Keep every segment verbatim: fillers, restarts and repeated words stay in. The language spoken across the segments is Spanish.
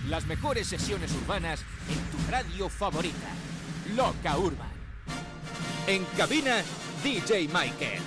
Las mejores sesiones urbanas en tu radio favorita. Loca Urban. En cabina, D J Michael.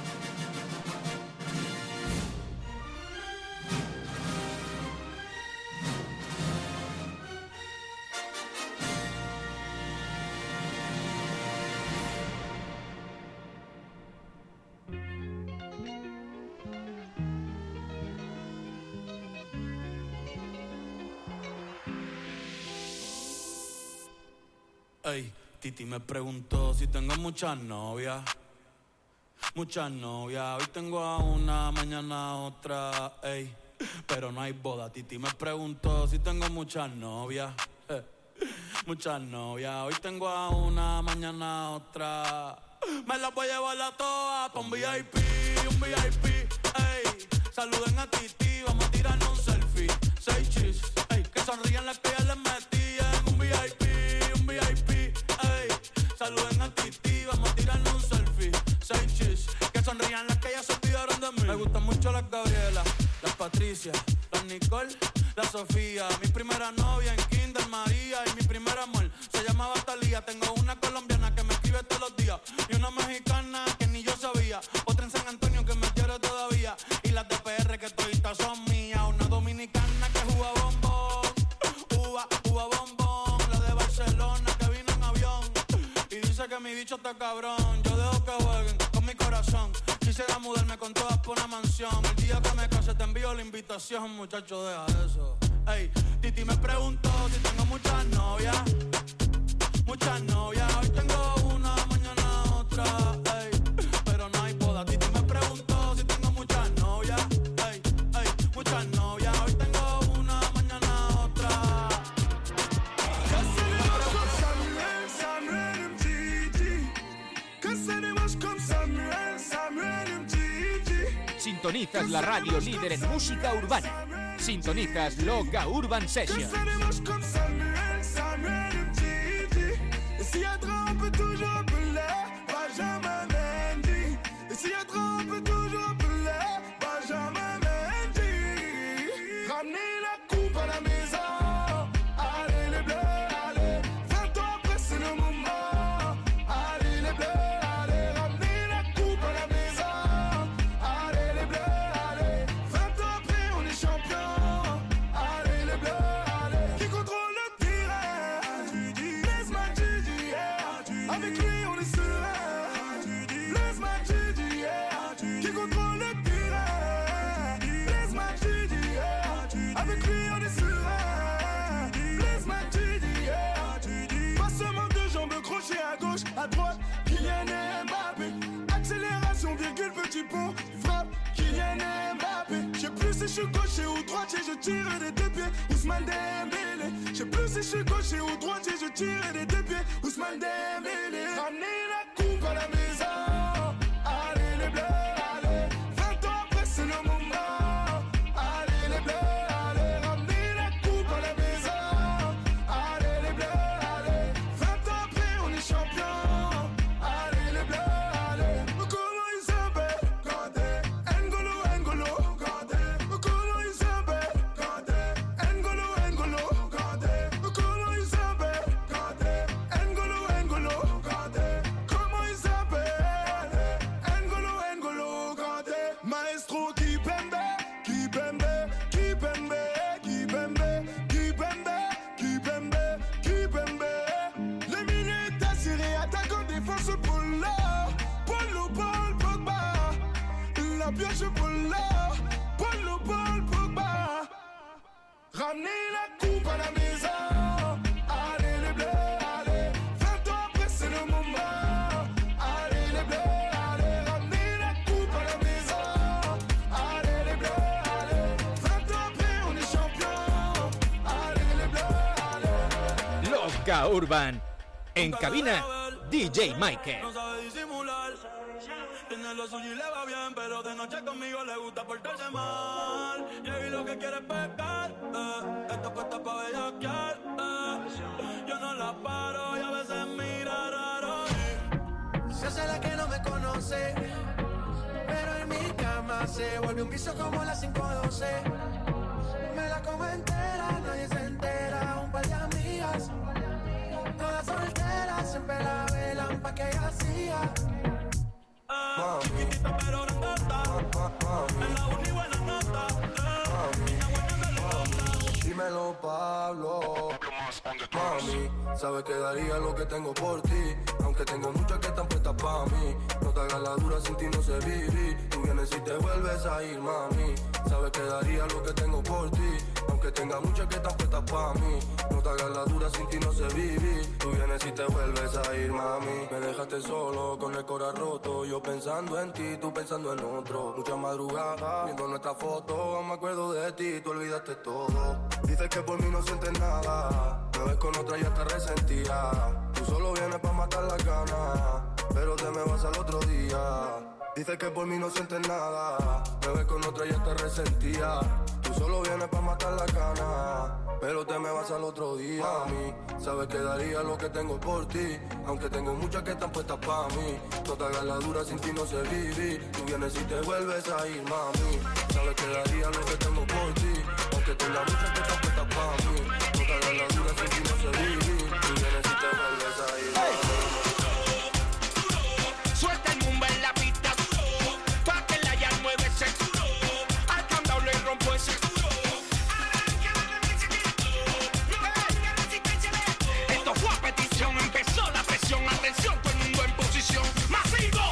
Ey, Titi me preguntó si tengo muchas novias. Muchas novias, hoy tengo a una, mañana a otra, ey. Pero no hay boda. Titi me preguntó si tengo muchas novias. Eh, muchas novias, hoy tengo a una, mañana a otra. Me las voy a llevar a todas pa' un V I P, un V I P, ey. Saluden a Titi, vamos a tirarnos un selfie. Seis chis, ey, que sonrían las que ya les metí en un V I P, un V I P, ey. Saluden a Titi, vamos a tirarnos un selfie. Seis chis, que sonrían las que ya se olvidaron de mí. Me gustan mucho las Gabriela, las Patricia, las Nicole, la Sofía. Mi primera novia en Kinder María y mi primer amor se llamaba Talía. Tengo una colombiana que me escribe todos los días y una mexicana que ni yo sabía. Otra en San Antonio que me quiere todavía y las de P R que toditas son mías. Una dominicana que juega bombón, uva, uva bombón. La de Barcelona que vino en avión y dice que mi bicho está cabrón. Yo dejo que jueguen con mi corazón. Quisiera mudarme con todas por una mansión. El día que me case te envío la invitación, muchacho, deja eso. Ey, Titi me preguntó si tengo muchas novias. Muchas novias, hoy tengo una, mañana otra, ey. Pero no hay boda. Titi me preguntó si tengo muchas novias. Ey, ey, muchas novias, hoy tengo una, mañana otra. Sintonizas la radio líder en música urbana. Sintonizas Loca Urban Sessions. À droite, Kylian Mbappé. Accélération, virgule, petit pont. Frappe, Kylian Mbappé. Je sais plus si je suis gaucher ou droitier, je tire des deux pieds. Ousmane Dembélé. Je sais plus si je suis gaucher ou droitier, je tire des deux pieds. Ousmane Dembélé. Ramenez la coupe à la maison. Allez les bleus, allez. Vingt ans après c'est le moment. Allez les bleus, allez. Ramenez la coupe à la maison. Allez les bleus, allez. Vingt ans après on est champion. Ramenez la coupe à la maison. Allez les bleus, allez. Vingt ans après c'est le moment. Allez les bleus, allez. Ramenez la coupe à la maison. Allez les bleus, allez. Vingt ans après on est champion. Allez les bleus, allez. Loca Urban. En cabina, D J Michael. No sabe disimular. Tiene lo suyo y le va bien, pero de noche conmigo le gusta portarse mal. Y ahí lo que quiere es pecar, eh. Esto cuesta pa' bellaquear, eh. Yo no la paro y a veces mira raro. Y se hace la que no me conoce, pero en mi cama se vuelve un vicio como las cinco doce. Me la como entera, nadie se entera. dímelo, Pablo. Mami, sabes que daría lo que tengo por ti, aunque tengo muchas que están puestas pa' mí. No te hagas la dura, sin ti no sé vivir. Tú vienes y te vuelves a ir, mami. Sabes que daría lo que tengo por ti, aunque tenga muchas que están puestas pa' mí. No te hagas la dura, sin ti no sé vivir. Tú vienes y te vuelves a ir, mami. Me dejaste solo, con el corazón roto. Yo pensando en ti, tú pensando en otro. Mucha madrugada, viendo nuestra foto. Me acuerdo de ti, tú olvidaste todo. Dices que por mí no sientes nada. Me ves con otra y ya te resentía. Tú solo vienes pa' matar las ganas, pero te me vas al otro día. Dices que por mí no sientes nada. Me ves con otra y ya te resentía. Tú solo vienes pa' matar las ganas, pero te me vas al otro día. Mami, sabes que daría lo que tengo por ti, aunque tengo muchas que están puestas pa' mí. No te hagas la dura, sin ti no sé vivir. Tú vienes y te vuelves a ir, mami. Sabes que daría lo que tengo por ti, aunque tenga muchas que están puestas pa' mí. No te hagas la dura, sin ti no sé vivir. Tú vienes y te vuelves a ir, mami. Suelta el mumba en la pista, pa' que la ya mueve ese. Al candado le rompo ese. Esto fue a petición, empezó la presión. Atención, todo el mundo en posición. ¡Masivo!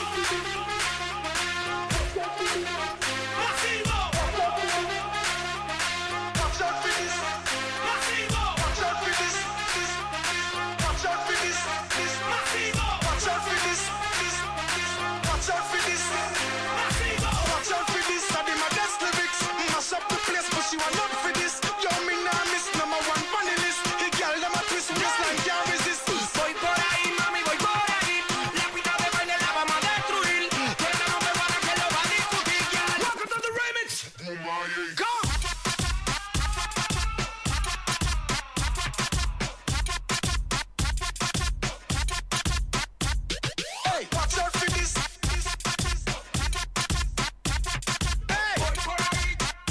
¡Masivo! Watch out for this. ¡Masivo! Watch out for this. This. Watch out for this. This. ¡Masivo! Watch out for this. This. Watch out for this. ¡Masivo! Watch out for this. I did my best lyrics. Mash up the place, but she want up for this. Yo, me nah miss number one funny list. The girl them a twist waistline can't resist. Voy por ahí, mami, voy por ahí. La pista de baile la vamos a destruir. Pero no me van a que lo va a discutir, girl. Welcome to the remix. Go. Hey, watch out for this. Hey, Voy por ahí.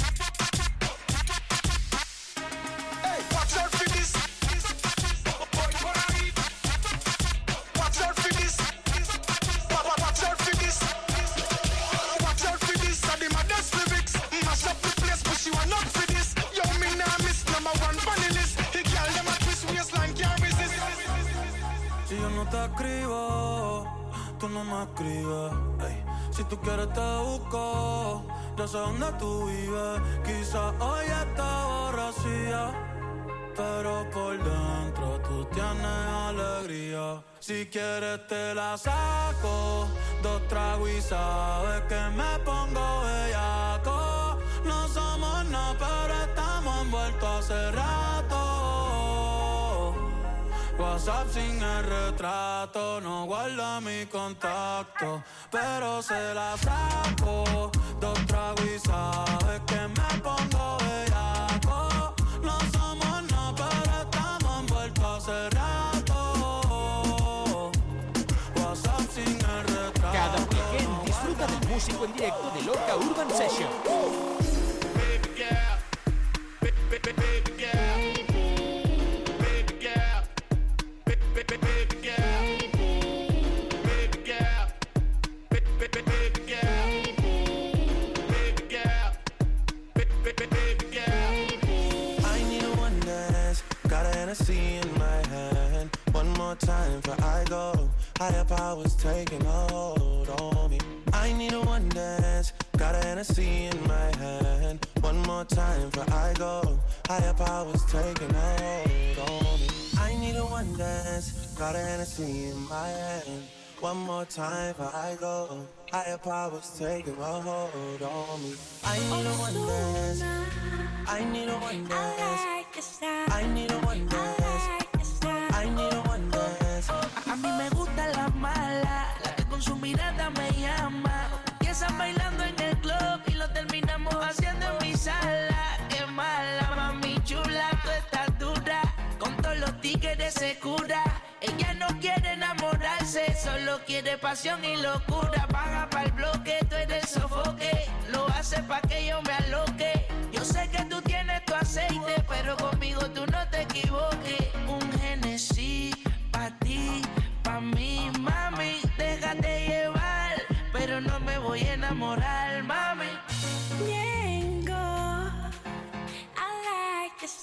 hey, watch out for this. Voy por ahí. Watch out for this. Wa- wa- Watch out for this. Watch out for this. I did my best lyrics. Mash up the place, but she want up for this. Yo, me nah miss number one funny list. The girl them a twist waistline can't resist. Si yo no te escribo, tú no me escribes. Ey, si tú quieres te busco, yo sé dónde tú vives. Quizás hoy está borracía, pero por dentro tú tienes alegría. Si quieres te la saco, dos tragos y sabes que me pongo bellaco. No somos nada, pero estamos envueltos hace rato. WhatsApp sin el retrato, no guarda mi contacto, pero se la saco. Dos tragos y sabes que me pongo bellaco. No somos nada, pero estamos envueltos hace rato. WhatsApp sin el retrato. Cada weekend disfruta del músico en directo de Loca Urban Session. Baby girl. Baby, baby, baby girl. Baby girl. Baby, baby, baby girl. Baby girl. Baby, baby, baby girl. Baby girl. Baby, baby, baby girl. I need a one dance, got a Hennessy in my hand. One more time before I go, higher powers taking hold on me. I need a one dance, got a Hennessy in my hand. One more time before I go, higher powers taking hold on me. I need a one dance, got a Hennessy in my hand. One more time before I go, higher powers taking a hold on me. I need a one dance, I need a one dance, I need a one dance, I need a one dance. A mí me gusta la mala, la que con su mirada me llama. Empiezan bailando en el club y lo terminamos haciendo en mi sala. Qué mala, mami chula, tú estás dura. Con todos los tigres se cura. Ella no quiere enamorarse, solo quiere pasión y locura. Baja pa'l bloque, tú eres el sofoque. Lo hace pa' que yo me aloque. Yo sé que tú tienes tu aceite, pero conmigo tú no te equivoques. Un Hennessy pa' ti, pa' mí, mami. Déjate llevar, pero no me voy a enamorar, mami. Ñengo, I like this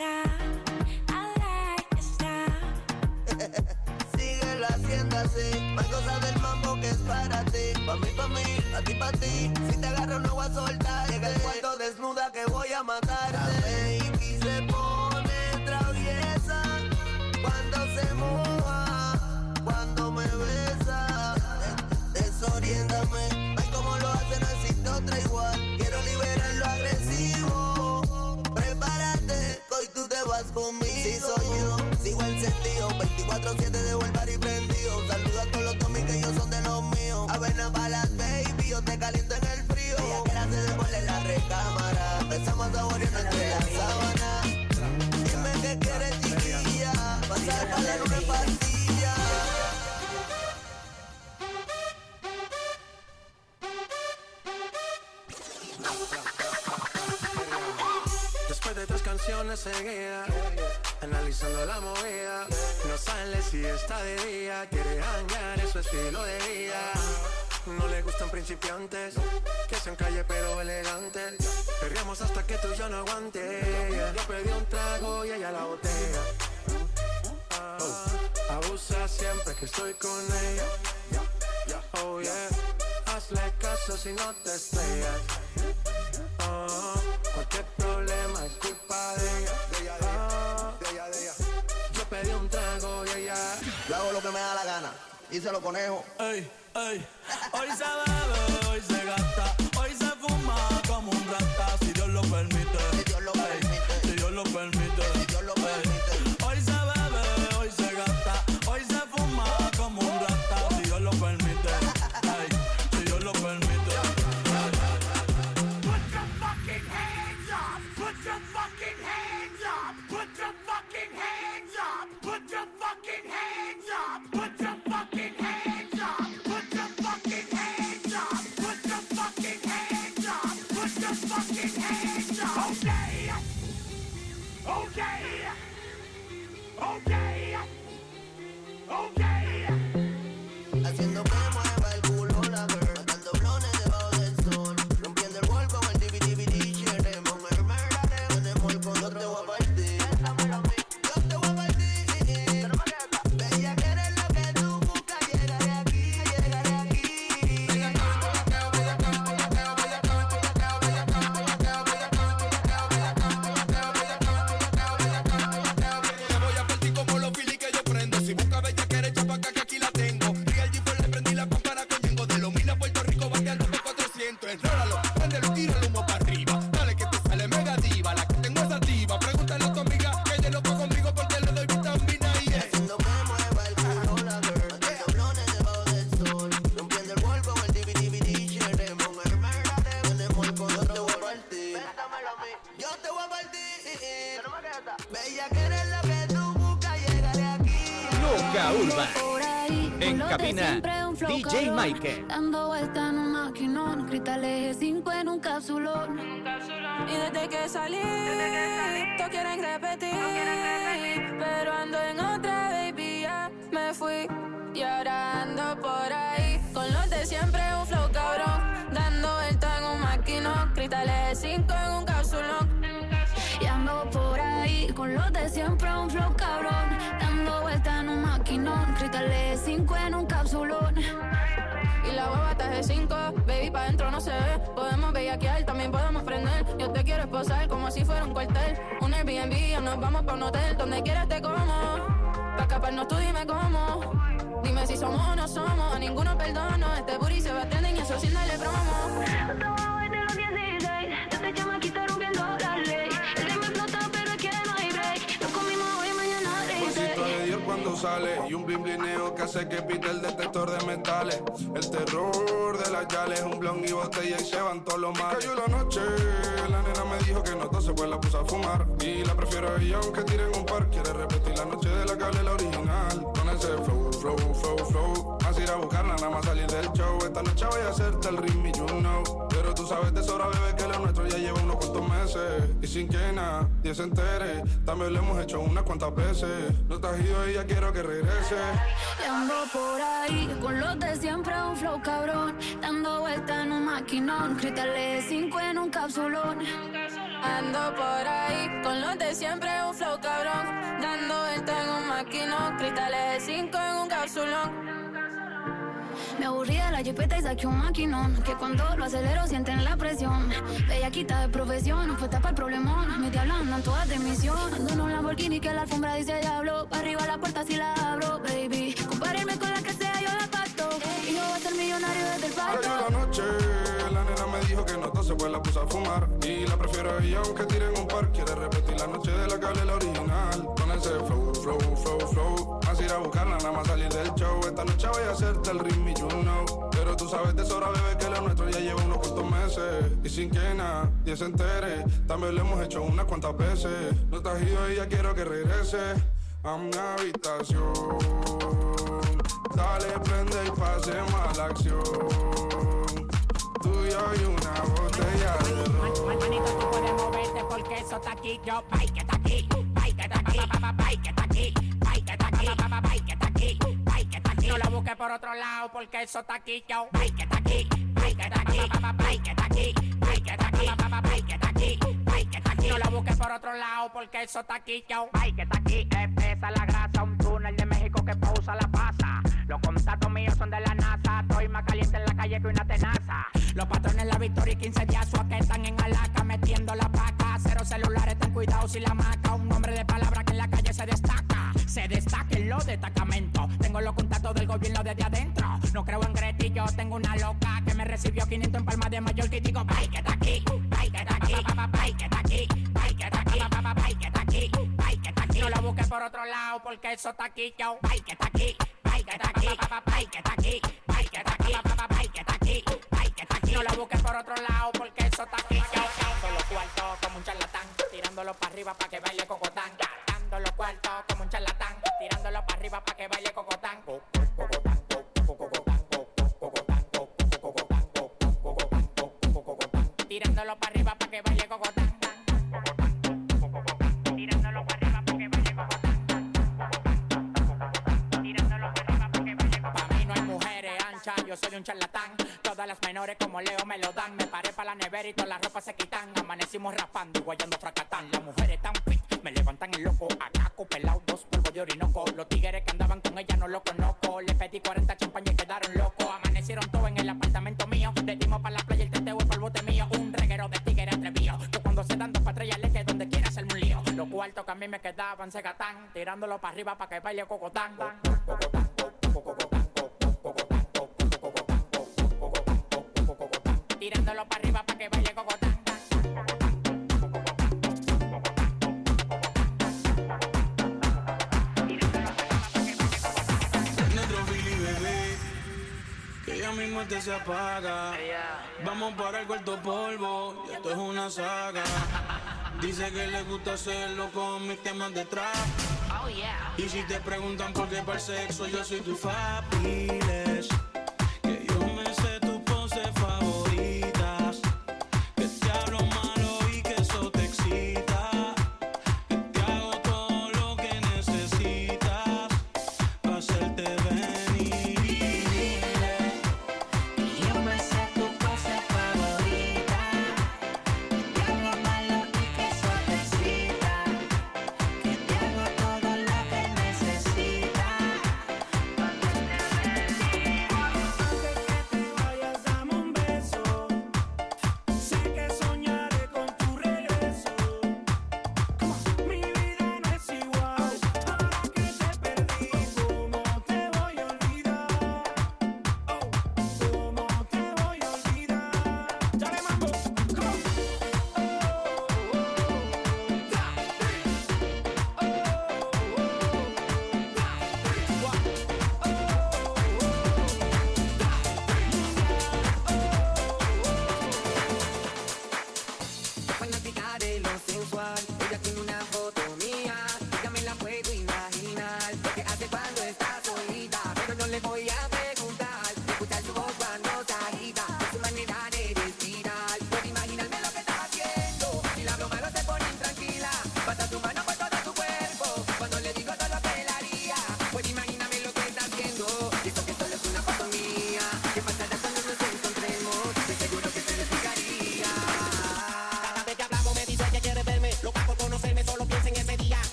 Síguelo haciendo así. Más cosas del mambo que es para ti. Pa' mí, pa' mí, a ti, pa' ti. Si te agarro no voy a soltar. Llega el cuarto desnuda que voy a matarte. La baby se pone traviesa cuando se moja, cuando me besa. Desoriéntame, ay como lo hace, no existe otra igual. Quiero liberar lo agresivo. Prepárate, hoy tú te vas conmigo. Si soy yo, sigo encendido, veinticuatro siete de volver y prendido. Un saludo a todos los tomis que ellos son de los míos. Avena para las baby, yo te caliento en el frío. Ella que la se devuelve en la recámara. Empezamos a saborear entre la sábana. Dime qué quieres, chiquilla. Pasar para la luna en pastilla. Después de tres canciones seguidas, analizando la movida, no sale si está de día, quiere hangar, es su estilo de vida. No le gustan principiantes, que sean calle pero elegantes. Perreamos hasta que tú y yo no aguante. Yo pedí un trago y ella la botella. Ah, abusa siempre que estoy con ella. Oh yeah, hazle caso si no te estrellas. Oh, cualquier problema es culpa de ella. De ella, de ella, de ella, de ella. Yo pedí un trago y ella. Yo hago lo que me da la gana y se lo conejo. Ey, ey, hoy se bebe, hoy se gasta, hoy se fuma como un rata, si Dios lo permite. Si Dios lo permite. Si Dios lo permite. Si Dios lo permite. Hoy se bebe, hoy se gasta, hoy se fuma como un rata, si Dios lo permite. Ey, si Dios lo permite. Put your fucking hands up! Put your fucking hands up! Put your fucking hands up! Put your fucking hands up! Put your fucking hands up! Put your fucking hands up! Put your fucking hands up! Put your fucking hands up! Okay! Okay! Okay! Okay! Haciendo que mueva el culo la girl. Matando blones debajo del sol. Rompiendo el wall con el D V D V D. Queremos mermelada. Tenemos el con yo te voy a partir. Yo te voy a partir. Bella que eres lo que tú buscas. Llegaré aquí, llegaré aquí. Te voy a partir como los filis que yo prendo. Si busca bella que eres chapaca que aquí la tengo. Real G le prendí la pámpara con Yengo. De los mil a Puerto Rico bateando por cuatrocientos. Enrólalo, préndelo y tira el humo para arriba. Dale que te sale mega diva. La que tengo es activa. Pregúntale a tu amiga que ella loco conmigo porque le doy vitamina y es. Haciendo que mueva el culo la girl. Matando blones debajo del sol. Rompiendo el wall con el D V D V D. Queremos mermelada. Tenemos el con yo te voy a partir. Yo te voy a partir. Bella que eres lo que tú buscas. Llegaré aquí. Loca Urban. Por ahí, En con los de cabina, siempre, un flow D J cabrón, Michael. dando vuelta en un maquinón, cristales cinco en un cápsulón. Y desde que salí, todos quieren repetir, pero ando en otra, baby, ya me fui. Y ahora ando por ahí, con los de siempre, un flow cabrón, dando vuelta en un maquinón, cristales cinco en un cápsulón. Y ando por ahí, con los de siempre, un flow cabrón, dando vuelta en un maquinón, cristales cinco en un cápsulón. Y la hueva está de cinco, baby, pa' dentro no se ve. Podemos bellaquear, también podemos prender. Yo te quiero esposar como si fuera un cuartel. Un Airbnb o nos vamos pa' un hotel. Donde quieras te como. Pa' escaparnos tú dime cómo. Dime si somos o no somos. A ninguno perdono. Este booty se va a tener y eso sin darle promo. De los dieciséis, desde chamaquita rompiendo la ley. El que me explota pero es que no hay break. Nos comimos hoy, mañana Bolsito reset. de Dios cuando sale y un blin blineo que hace que pite el detector de metales. El terror de las yales, un blon y botella y se van todos los males. Cayó la noche, la nena me dijo que no tose pues la puse a fumar. Y la prefiero a ella aunque tiren un par. Quiere repetir la noche de la que hablé la original. Con ese flow, flow, flow, flow. Más ir a buscarla, nada más salir del show. Esta noche voy a hacerte el ritmo y you know. Pero tú sabes de sobra, bebé, que lo nuestro ya lleva unos cuantos meses. Y sin que nadie se entere, también lo hemos hecho unas cuantas veces. No te has ido y ya quiero que regrese. Y ando por ahí, con los de siempre, un flow cabrón, dando vuelta en un maquinón, cristales cinco en un cápsulón. Ando por ahí, con los de siempre, un cristales de cinco en un cápsulón. Me aburrí de la jipeta y saqué un maquinón, que cuando lo acelero sienten la presión. Bellaquita de profesión, puesta para el problemón. Me diablo andan todas de misión. Ando en un Lamborghini que la alfombra dice diablo. Pa' arriba la puerta si la abro, baby. Compárenme con la que sea, yo la pacto. Y yo voy a ser millonario desde el pacto. Cayó la noche, la nena me dijo que no tose, pues la puse a fumar. Y la prefiero a ella aunque tiren un par. Quiere repetir la noche de la cable, la original. Con ese flow, flow, flow, flow. Así ir a buscarla, nada más salir del show. Esta noche voy a hacerte el ritmo y you know. Pero tú sabes de sobra, bebé, que lo nuestro ya lleva unos cuantos meses. Y sin que nadie se entere, también lo hemos hecho unas cuantas veces. No estás ido y ya quiero que regrese a mi habitación. Dale, prende y pasemos a la acción. Tú y yo y una botella de ron. Manito, tú puedes moverte porque eso está aquí. Yo, bye, que está aquí, bye, que está aquí, bye, que está aquí, bye, que está aquí, bye, que está aquí, bye, que está aquí. No lo busques por otro lado porque eso está aquí. Yo, bye, que está aquí, bye, que está aquí, bye, que está aquí, bye, que está aquí, bye, que está aquí, bye, que está aquí. No lo busques por otro lado porque eso está aquí. Yo, bye, que está aquí, espesa la grasa, un túnel de México que pausa la pasa. Los contactos míos son de la NASA, estoy más caliente en la calle que una tenaza. Los patrones la victoria y quince días su que están en Alaca metiendo la paca. Cero celulares, ten cuidado si la maca. Un hombre de palabra que en la calle se destaca. Se destaca en los destacamentos. Tengo los contactos del gobierno desde adentro. No creo en gretillo, tengo una loca que me recibió quinientos en Palma de Mallorca y digo, bye, que está aquí, bye, que está aquí, bye, que está aquí, bye, que está aquí, bye, que está aquí, bye, que está aquí. No lo busques por otro lado porque eso está aquí, yo, bye, que está aquí, bye, que está aquí, bye, que está aquí, bye, que está aquí, bye, que está aquí, bye, que está aquí. No lo busques por otro lado porque eso está aquí, yo. Dando los cuartos como un charlatán, tirándolo para arriba para que baile cocotán. Dando los cuartos como un charlatán, tirándolo para arriba para que baile cocotán. Cocotán, cocotán, cocotán, cocotán, cocotán. Tirándolo para arriba para que baile cocotán. Tirándolo para arriba para que baile cocotán. Tirándolo para arriba para que baile cocotán. Para mí no hay mujeres anchas, yo soy un charlatán. Todas las menores como Leo me lo dan. Me paré para la nevera y todas las ropas se quitan. Amanecimos raspando y guayando fracatán. Las mujeres tan fit, me levantan el loco. Acaco, pelado, dos polvos de orinoco. Los tigres que andaban con ella no los conozco. Le pedí cuarenta champañas y quedaron locos. Amanecieron todos en el apartamento mío. Le dimos para la playa el teteo y para el bote mío. Un reguero de tigres atrevido. Que cuando se dan dos patrullas le que donde quiera hacerme un lío. Los cuartos que a mí me quedaban se gatán. Tirándolo para arriba para que baile cocotán. Cocotán, cocotán. Tirándolo para arriba para que baile cocotán. Nuestro Philly bebé, que ya mismo este se apaga. Vamos para el cuarto polvo, y esto es una saga. Dice que le gusta hacerlo con mis temas de trap. Oh yeah. Y si te preguntan por qué para el sexo, yo soy tu fabulous. Que yo me sé tus poses favoritas. Que te hablo malo y que eso te excita. Que te hago todo lo que necesitas para hacerte venir. Y yo me sé tu pose favorita. Que te hago malo y que eso te excita. Que te hago todo lo que necesitas para hacerte venir.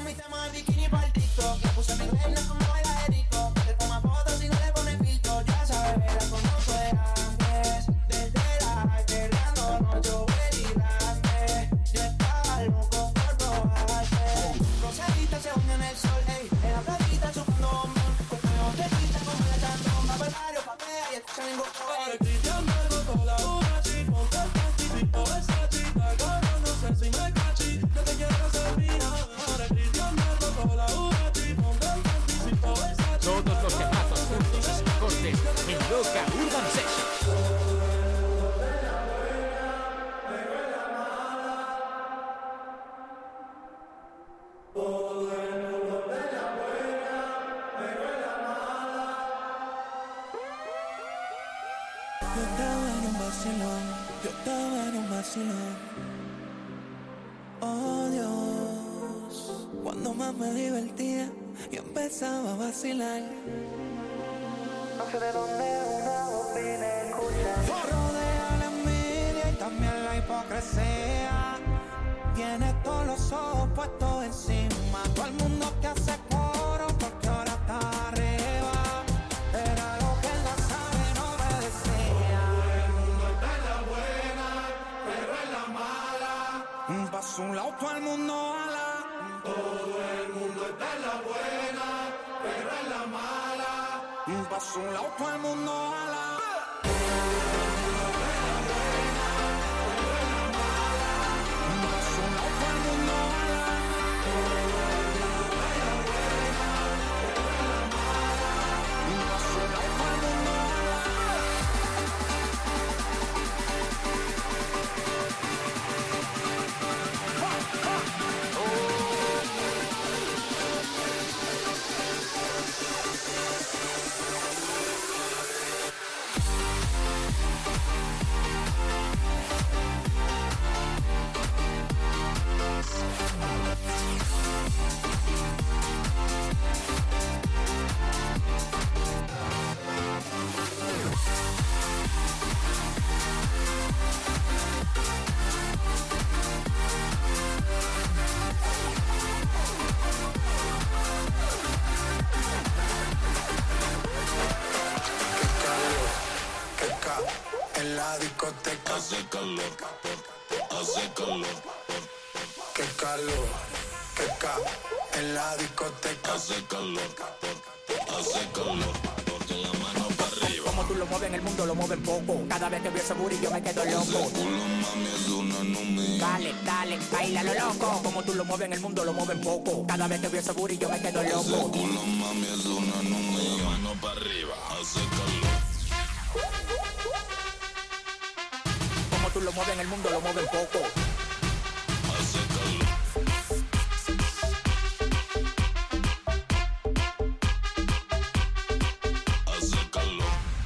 metemos el bikini por TikTok. La puse mi reina como baila de rico. Le toma fotos y no le pone filtro. Ya sabes, me la conozco de antes. Desde la perreando no yo grande. Yo estaba loco por probarte. Rosadita se une en el sol, ey. En la playita chupando bombón. Con mi botellita como la chandón. Va para el barrio, papea y escucha ningún Para Cristian Marco con la Unachi. Ponte el panticito esa chica. Ahora no sé si me cachi. Yo te quiero hacer mía. Para Cristian Marco con la Unachi. Ponte el panticito esa chica. Todos los temazos juntos y cortes en Loca Urban Sessions. Yo estaba en un vacilón, yo estaba en un vacilón. Oh Dios, cuando más me divertía, yo empezaba a vacilar. No sé de dónde una voz viene escuchar. Rodea la envidia y también la hipocresía. Tiene todos los ojos puestos encima. Todo el mundo que hace coro porque ahora está arriba. Era lo que él no sabe, no me decía. Todo el mundo está en la buena, pero en la mala. Pa' un lado todo el mundo ala. Todo el mundo está en la buena, pero en la mala. Pa' un lado todo el mundo ala. En la discoteca hace calor, hace calor. Qué calor, qué ca. En la discoteca hace calor, hace calor. Con la mano para arriba. Como tú lo mueves en el mundo, lo mueven poco. Cada vez que veo ese booty yo me quedo loco. Ese culo, mami, es una numía. Dale, dale, baila lo loco. Como tú lo mueves en el mundo, lo mueven poco. Cada vez que veo ese booty yo me quedo loco. Ese culo, mami, es una numía. Mano para arriba, hace calor. Como tú lo mueves en el mundo, lo mueven poco. Hace calor. Hace calor.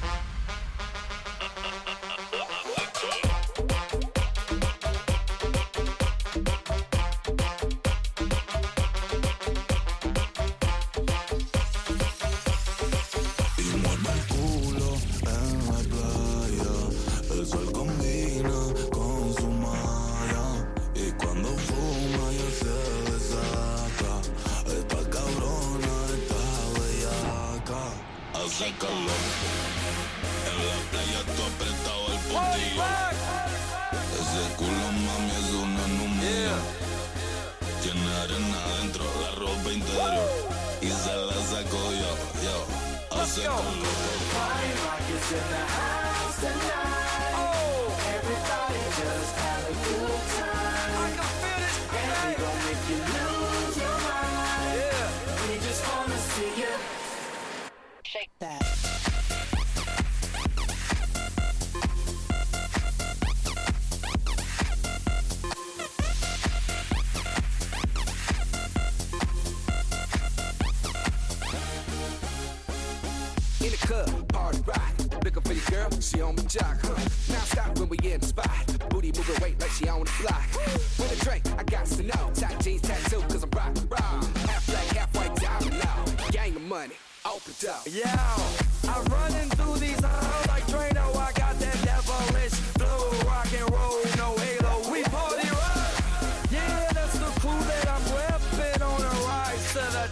Y mueve el culo en la playa. El sol combina con su malla. Y cuando fuma ya se desaca. Esta cabrona está bellaca. Hace calor. En la playa tú apretado el potillo. Ese culo, mami, es una numía. Tiene arena adentro, la ropa interior. Y se la saco yo, yo. Hace calor. Shake that. In the club, party rock. Looking for your girl, she on my jock, huh? Now stop when we in the spot. Booty moving weight like she on the block. With a drink, I got to know. Tight jeans, tattoo, cause I'm rock, raw. Half black, half white, diamond now. Gang of money, open up. Yeah, I'm running through these halls like Drano. I got that devilish flow, rock and roll, no halo. We party rock. Yeah, that's the clue that I'm repping on a ride.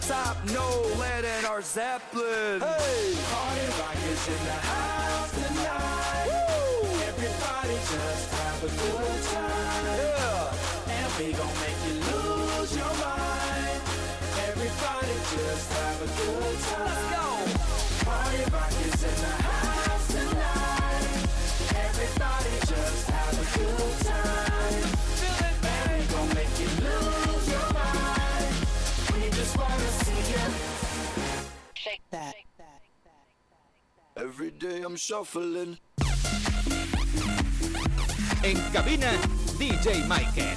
top, no lead in our Zeppelin. Hey, Party rock is in the house tonight. Woo! Everybody just have a good time. Yeah. And we gon' make you lose your mind. Everybody just have a good time. Let's go. Party rock is in the house tonight. Everybody just have a good time. Feel it, And we gon' make you lose your mind. We just wanna see you Shake that. Every day I'm shuffling. En cabina, D J Michael.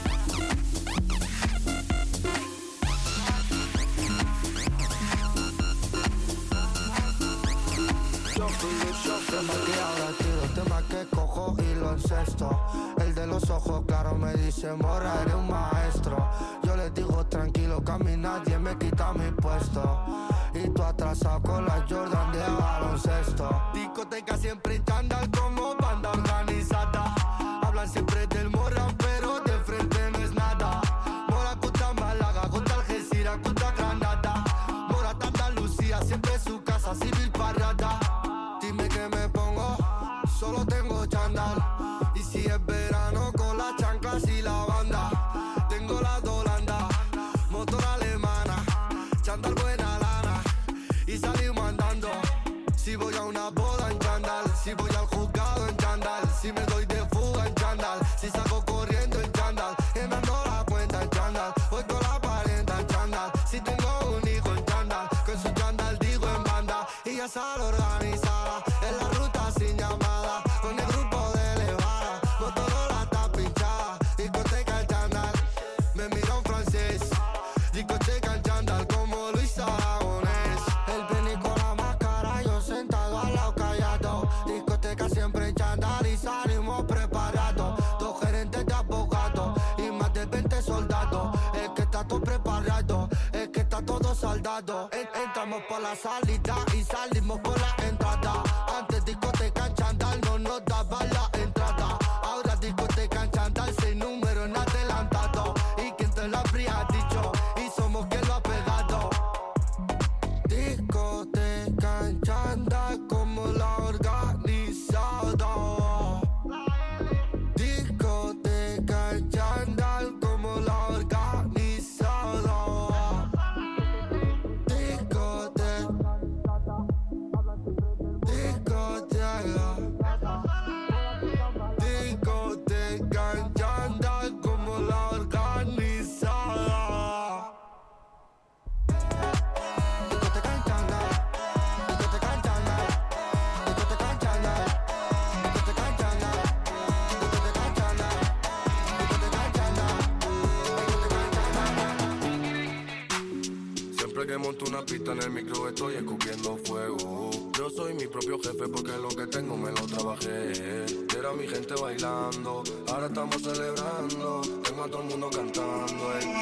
Shuffle, shuffle. Que ahora tiro tema que cojo y lo encesto. El de los ojos claro me dice morra, eres un maestro. Yo les digo tranquilo que a mí nadie me quita mi puesto. Y tú atrasado con la Jordan de baloncesto. Discoteca siempre en chándal como banda organizada. Hablan siempre del morra pero de frente no es nada. Mora contra Málaga, contra Algeciras, contra Granada. Mora Andalucía, siempre su casa civil parada. Dime que me pongo, solo tengo chándal. Y si es verano con las chanclas y la banda. Tengo la Dolanda, motor alemana, chándal buena lana. Y salimos andando. Si voy a una boda en chándal, si voy al juzgado en chándal, si me doy de fuga en chándal, si salgo corriendo en chándal, entrando la cuenta en chándal, voy con la parienta en chándal, si tengo un hijo en chándal, con su chándal digo en banda, y ya sale organizada, en la ruta sin llamada, con el grupo de elevada, Motorola está pinchada, discoteca en chándal, me mira un francés, discoteca en chándal como Luis Aragonés, el Benny con la máscara, yo sentado al lado callado, discoteca siempre en chándal y salimos preparados, dos gerentes de abogados y más de veinte soldados, es que está todo preparado, es que está todo saldado, En- entramos por la salida y salimos por la entrada, antes discoteca en chándal no nos daba la entrada, ahora discoteca en chándal seis números en adelantado, y quien te lo habría dicho, y somos quien lo ha pegado. Discoteca en chándal como la organizada. Discoteca en chándal como la organizada. Discoteca. Discoteca. Discoteca en chándal como la organizada. Discoteca en chándal, discoteca en chándal, discoteca en chándal, discoteca en chándal, discoteca en chándal, discoteca en chándal, discoteca en chándal. Siempre que monto una pista en el micro estoy escupiendo fuego. Yo soy mi propio jefe porque lo que tengo me lo trabajé. Era mi gente bailando, ahora estamos celebrando. Tengo a todo el mundo cantando. eh.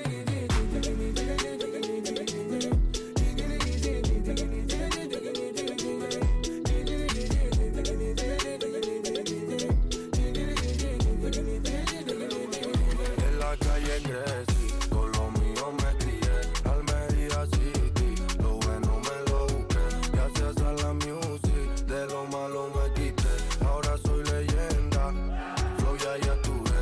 En la calle crecí, con lo mío me crié. Almería City, lo bueno me lo busqué. Gracias a la music, de lo malo me quité. Ahora soy leyenda, flow ya ya tuve.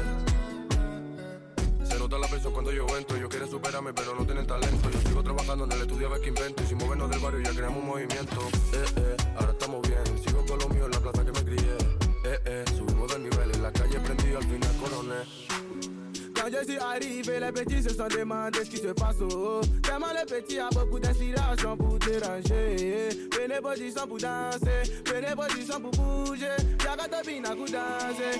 Se nota la presión cuando yo entro. Ellos quieren superarme pero no tienen talento. Yo sigo trabajando en el estudio a ver qué invento. Y sin movernos del barrio ya creamos un movimiento. Eh, eh, ahora estamos bien. Sigo con lo mío en la plaza que me crié. Eh, eh, subimos del nivel. En la calle prendido al final coroné. Quand je suis arrivé, les petits se sont demandé ce qui se passe. Oh. Tellement les petits a beaucoup d'inspiration pour déranger. Prenez position pour danser, prenez position pour bouger. Y'a qu'à te bina pour danser.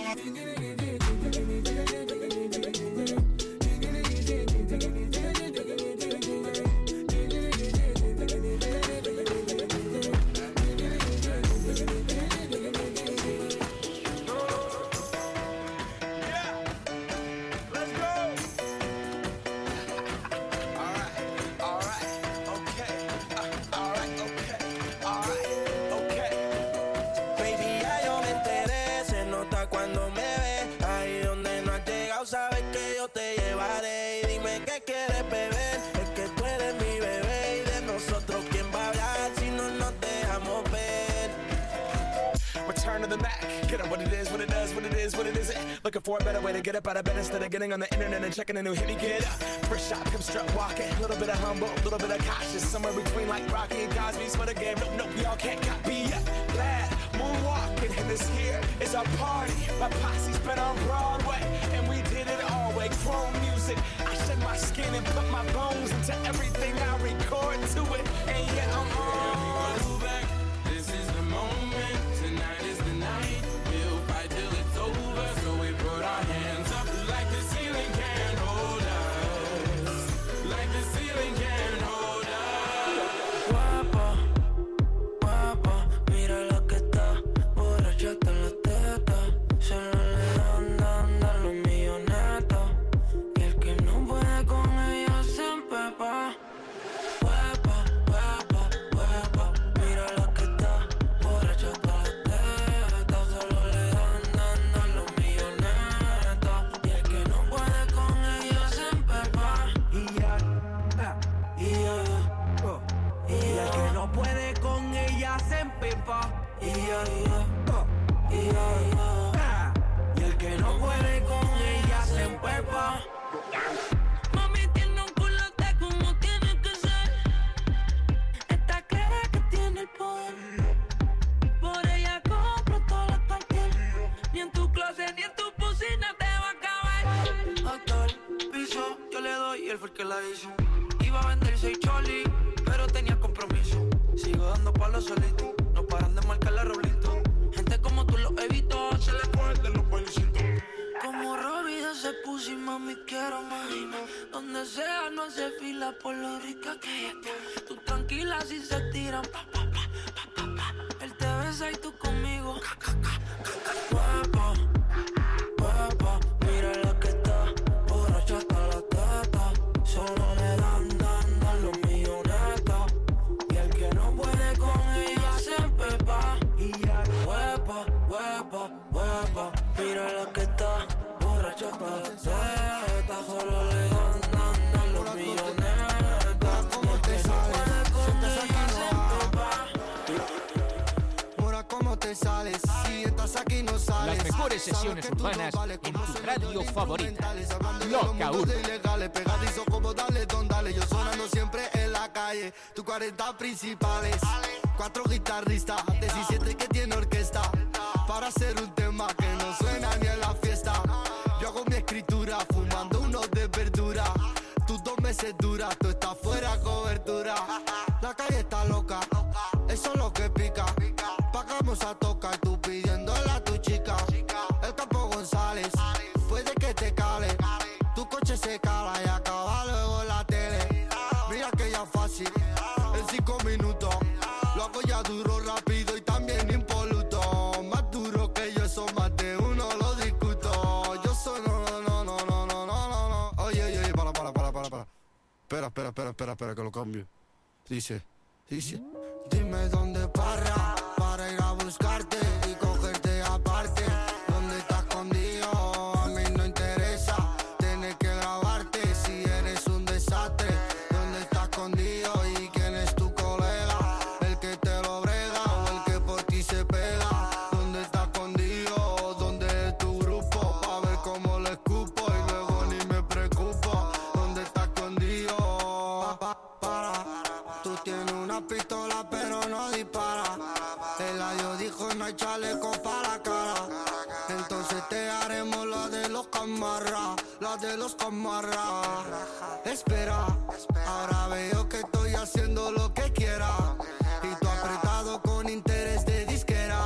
return of the Mac. Get up what it is, what it does, what it is, what it isn't. Looking for a better way to get up out of bed instead of getting on the internet and checking a new hit. Me get up, first shot, come strut walking. A little bit of humble, a little bit of cautious. Somewhere between like Rocky and Cosby's for the game. Nope, nope, y'all can't copy yet. Glad moonwalking, and this here is our party. My posse's been on Broadway, and we did it all way. Chrome music, I shed my skin and put my bones into everything I record to it. And yeah, I'm on. Back. This is the moment, tonight is the night. We'll fight till it's over, so we put our hands up like the ceiling can't hold us. Like the ceiling can't hold us. Guapa, guapa, mira lo que está, borracha hasta la teta. Solo le dan, dan, dan los millonetos. Y el que no puede con ella se empepa. Guapa, guapa, guapa, mira lo que está, borracha hasta la teta. Solo le dan, dan, dan los millonetos. Y el que no puede con ella se empepa. Y ya, ah, y ya, oh, y el que no puede con ella se empepa. Y ya, oh, y ya, ah, y el que no puede con ella se empepa. Mami tiene un culote como tiene que ser. Está clara que tiene el poder. Por ella compro todo lo tanque. Ni en tu closet ni en tu piscina te va a acabar. Hasta el piso yo le doy y él fue el que la hizo. Iba a vender seis choli, pero tenía compromiso. Sigo dando palos solito, no paran de marcarle roblito. Gente como tú lo evito, se le muerden los bolsitos. Como Robida se puso y mami quiero más. Donde sea no hace fila por lo rica que ella está. Tú tranquila si se tiran pa, pa, pa, pa, pa, pa. Él te besa y tú conmigo. Guapa, guapa, mira lo que está, borracha hasta la teta. Solo le dan, dan, dan los millonetos. Y el que no puede con ella se empepa. Y ya, guapa, guapa, guapa, mira lo que está, borracha hasta la teta. Solo le dan, dan, dan los millonetos. ¿Cómo te sales? Si estás aquí no Mora, ¿cómo te sales? Si estás aquí no sales. Las mejores sesiones urbanas en tu radio favorita. Loca Urban. Ilegales, pegadizo como dale, don dale. Yo sonando siempre en la calle. Tu cuarenta principales. Cuatro guitarristas, diecisiete que tiene orquesta. Para hacer un tema que no suena ni en la fiesta. Yo hago mi escritura, fumando unos de verdura. Tus dos meses duras, tú estás fuera cobertura. La calle está loca, eso es lo que pica. Pagamos a tocar, tú pidiéndole a tu chica. El Campo González, puede que te cale. Tu coche se cala y acaba luego la tele. Mira que ya fácil, en cinco minutos. Lo hago ya duro, rápido y también impoluto. Más duro que yo, eso más de uno lo discuto. Yo soy no, no, no, no, no, no, no, no, no. Oye, oye, oye, para, para, para, para, para. Espera, espera, espera, espera, espera, que lo cambio. Dice, dice. Dime dónde parra, para ir a buscarte y cogerte aparte. ¿Dónde estás escondido? A mí no interesa tener que grabarte si eres un desastre. ¿Dónde estás escondido y quién es tu colega? El que te lo brega o el que por ti se pega. ¿Dónde estás escondido? ¿Dónde es tu grupo? Pa' ver cómo lo escupo y luego ni me preocupo. ¿Dónde estás escondido? Pa, pa, para. Tú tienes una pistola pero no dispara. El adiós dijo no hay chaleco para la cara. Entonces te haremos la de los camarras. La de los camarras. Espera, ahora veo que estoy haciendo lo que quiera. Y tú apretado con interés de disquera.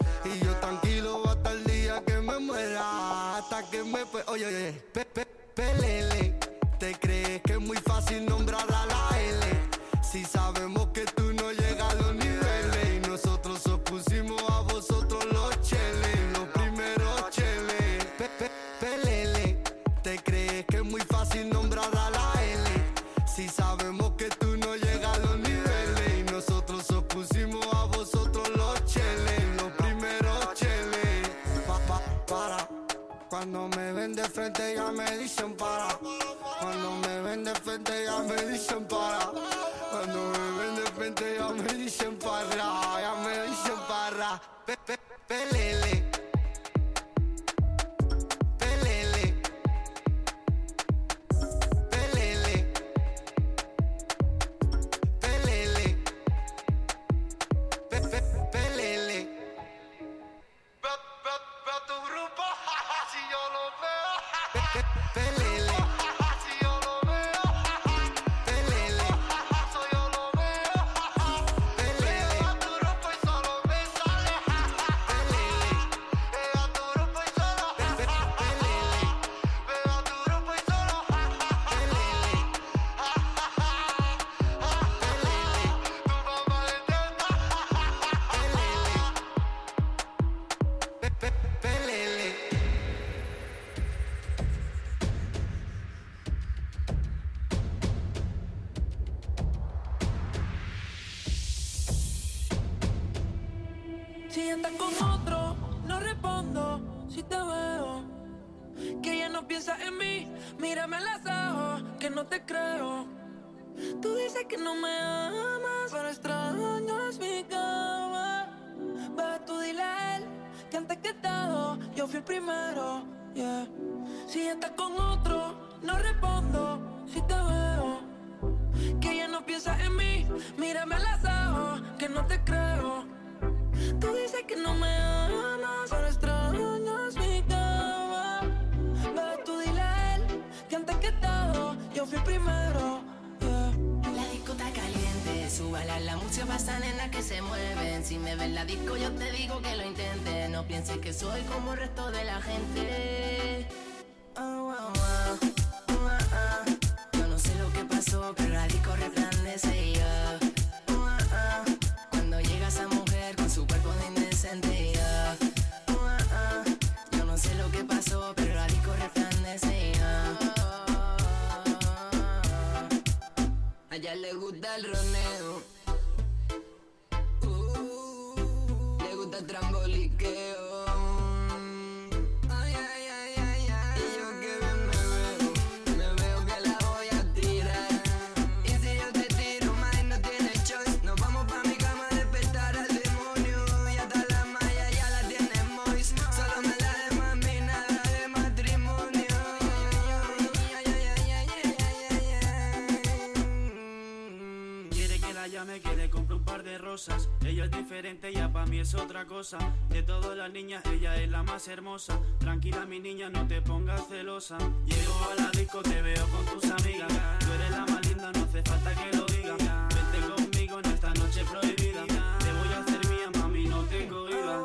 Y yo tranquilo hasta el día que me muera. Hasta que me... Oye, oye, pe, pe, pelele. ¿Te crees que es muy fácil nombrar a la L? Si sabemos que tú no llegas a los niveles. Y nosotros os pusimos a vosotros los cheles. Los primeros cheles. Pe, pe, pelele. ¿Te crees que es muy fácil nombrar a la L? Si sabemos que tú no llegas a los niveles. Y nosotros os pusimos a vosotros los cheles. Los primeros cheles. Pa, pa, para. Cuando me ven de frente ya me dicen para. Cuando me ven de frente ya me dicen para. Cuando me ven de frente ya me dicen para. Ya me dicen para. Pe, pe, pelele. Pelele. Pelele. Pelele. Pe- pe- Pelele. Veo, veo, veo tu grupo, si yo lo veo. Pe- pe- Pelele. Si yo lo veo. Pelele. So yo lo veo. Pelele. Veo a tu grupo y solo me sale. Pelele. Veo a tu grupo y solo. Pelele. Veo a tu grupo y solo. Pelele. Pelele. Tu mamá le encanta. Pelele. Pe- pe- Pelele. Si estás con otro, no respondo si te veo. Que ya no piensas en mí, mírame en los ojos, que no te creo. Tú dices que no me amas, pero extrañas mi cama. Bebé, tú dile a él que antes que todo, yo fui el primero, yeah. Si estás con otro, no respondo si te veo. Que ya no piensas en mí, mírame en los ojos, que no te creo. Tú dices que no me amas, pero extrañas mi cama. Bebé, tú dile a él que antes que todo, yo fui el primero, yeah. La disco está caliente, súbala la música pasa nena que se mueven. Si me ves en la disco yo te digo que lo intentes. No pienses que soy como el resto de la gente. Oh, oh, oh, oh, oh. Yo no sé lo que pasó, pero la disco resplandece ya. Oh, oh, oh. Cuando llega esa mujer con su cuerpo de indecente ya. Oh, oh, oh. Yo no sé lo que pasó, pero la disco resplandece ya. A ella le gusta el roneo, uh, le gusta el tramboliqueo. Ay, ay, ay, ay, ay. Y yo que bien me veo, me veo que la voy a tirar. Y si yo te tiro, más no tiene choice. Nos vamos pa' mi cama a despertar al demonio. Y hasta la malla ya la tiene moist. Solo me la de mami, nada de matrimonio. Ay, ay, ay, ay, ay, ay, ay. Quiere que la llame, quiere comprar un par de rosas. Ella es diferente, ya pa' mí es otra cosa. De todas las niñas, ella es la más hermosa. Tranquila mi niña, no te pongas celosa. Llego a la disco, te veo con tus amigas. Tú eres la más linda, no hace falta que lo digas. Vente conmigo en esta noche prohibida. Te voy a hacer mía, mami, no te cohibas.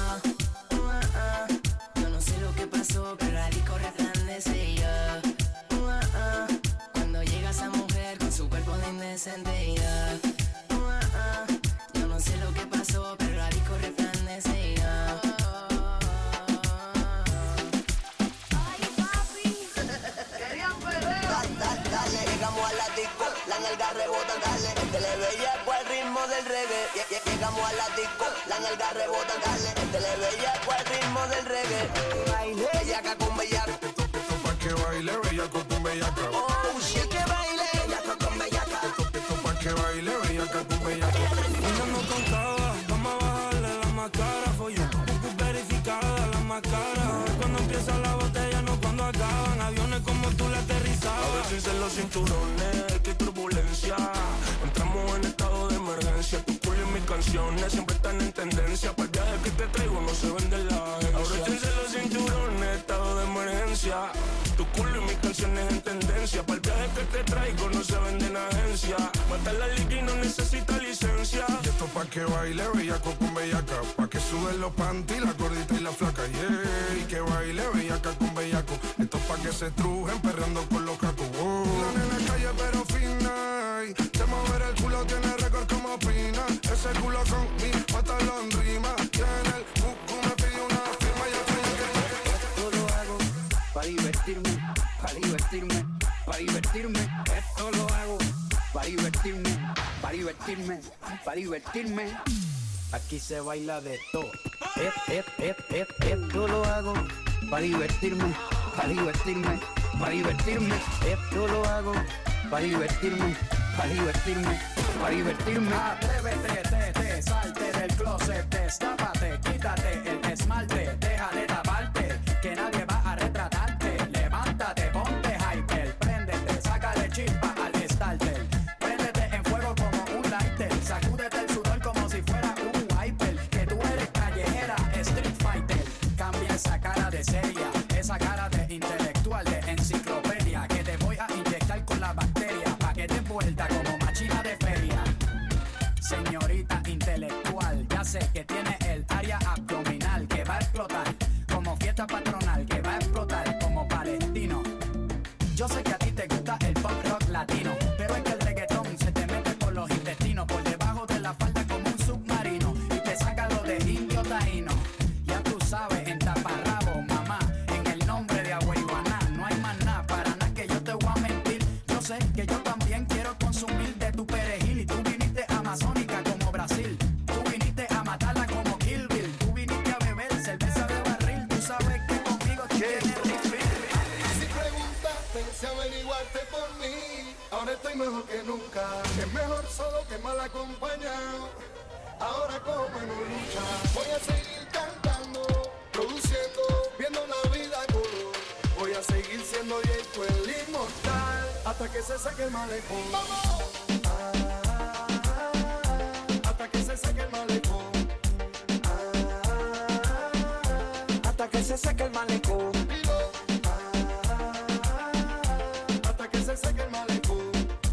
Yo no sé lo que pasó, pero la disco resplandece ya. Uh, uh, uh. Cuando llega esa mujer con su cuerpo de indecente ya. Uh, uh, uh. Yo no sé lo que pasó, pero la disco resplandece ya. Dale, llegamos a la disco, la nalga rebota, dale. Te le bellaco al ritmo del reggae. Lle- lle- Llegamos a la disco, la nalga rebota, dale. Te le bellaco al ritmo del reggae. Baile, bellaca con bellaca. Pa' que baile, bellaco con bellaca. Oh, shit, que baile, bellaca con bellaca. Pa' que baile, bellaca con bellaca. Andando con cada, vamos a bajarle la máscara. For you, pupu verificada la máscara. Cuando empieza la botella, no cuando acaban. Aviones como tú la aterrizabas. A veces en los cinturones, que turbulencia. Entramos en estado de emergencia. Tu culo y mis canciones siempre están en tendencia. Para el viaje que te traigo no se vende en la agencia. Abróchense los cinturones, estado de emergencia. Tu culo y mis canciones en tendencia. Para el viaje que te traigo no se vende en agencia. Mata la liga y no necesita licencia. Y esto pa' que baile, bellaco con bellaca. Pa' que suben los panty, la gordita y la flaca. Yeah, y que baile, bellaca con bellaco. Esto pa' que se trujen, perreando con los cacos. Oh. La nena calle pero fina. Y de mover el culo tiene récord como Pina. Ese culo con mi pantalón rima. Tiene el cucu, me pide una firma. Y el frío que Esto lo hago para divertirme, para divertirme, para divertirme. Esto lo hago para divertirme, para divertirme, para divertirme. Aquí se baila de todo. Et, et, et, et, esto lo hago para divertirme, para divertirme, para divertirme. Esto lo hago para divertirme, para divertirme, para divertirme. Atrévete, te, te, salte del closet, destápate, quítate el esmalte, deja de taparte, que nadie va a retratarte. Levántate, ponte hyper, préndete, sácale chispa al starter. Préndete en fuego como un lighter, sacúdete el sudor como si fuera un wiper. Que tú eres callejera, street fighter. Cambia esa cara de seria, esa cara de intelectual, de enciclopedia, que te voy a inyectar con la bacteria, pa' que te vuelta como machina de feria. Señorita intelectual, ya sé que tiene el área abdominal que va a explotar como fiesta patronal, que va a explotar como palestino. Yo sé que a ti te gusta el pop rock latino, pero es que el reggaetón se te mete por los intestinos, por debajo de la falda como un submarino, y te saca lo de indio taíno. Ya tú sabes, en taparrabo, mamá, en el nombre de Agüeyuaná, no hay más nada, para nada que yo te voy a mentir. Yo sé que yo también quiero consumir de tu perejil, y tú viniste amazónica como Brasil, tú viniste a matarla como Kill Bill, tú viniste a beber cerveza de barril, tú sabes que conmigo tú tienes refill. Si preguntaste, si averiguaste por mí, ahora estoy mejor que nunca. Es mejor solo que mal acompañado. Ahora como en una lucha, voy a seguir cantando, produciendo, viendo la vida color. Voy a seguir siendo Jacob el inmortal hasta que se saque el malecón. ¡Vamos! Hasta que se saque el malecón. Hasta que se seque el malecón. Hasta que se seque el malecón.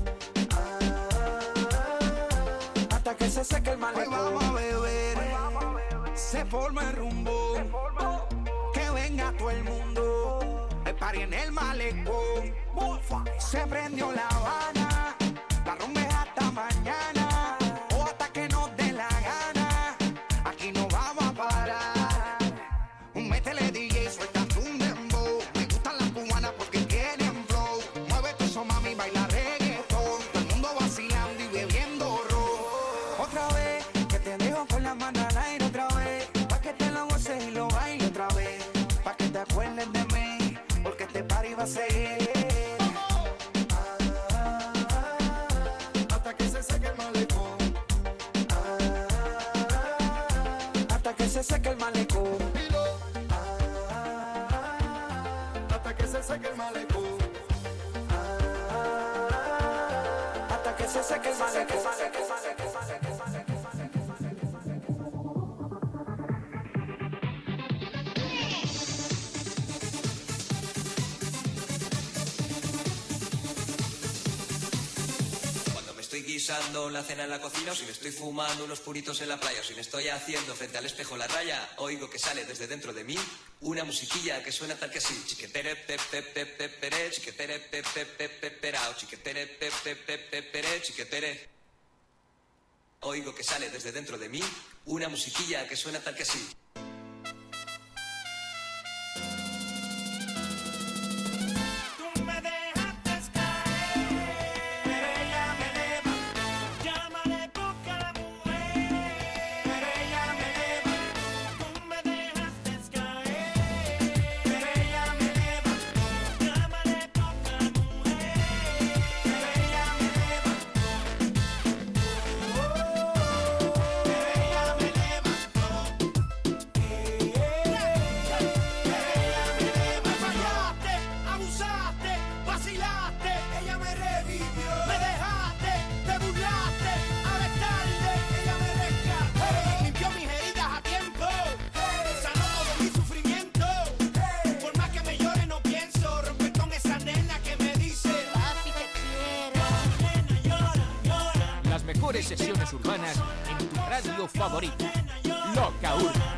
Hasta que se seque el malecón. Hoy vamos a beber, se forma el rumbo, que venga todo el mundo. El party en el malecón, se prendió La Habana, la rumba es hasta mañana, o hasta que nos dé la gana. Aquí no vamos a parar. Métele D J, suelta un dembow. Me gustan las cubanas porque tienen flow. Muévete eso, mami, baila reggaetón. Todo el mundo vacilando y bebiendo ron. Otra vez, que te dejo con la mano al aire otra vez, pa' que te lo goces y lo bailes otra vez, pa' que te acuerdes de mí, porque este party va a seguir. Hasta que se seque el malecón. Hasta que se seque el malecón. Hasta que se seque el malecón. Hasta que se seque el malecón. Cuando me estoy guisando la cena en la cocina, o si me estoy fumando unos puritos en la playa, o si me estoy haciendo frente al espejo la raya, oigo que sale desde dentro de mí una musiquilla que suena tal que así: chiquetere pe pe pe pe pere, chiquetere pe pe pe pe perao, chiquetere pe pe pe pe pere, chiquetere. Oigo que sale desde dentro de mí una musiquilla que suena tal que así. Sesiones urbanas en tu radio favorita. Loca Urban.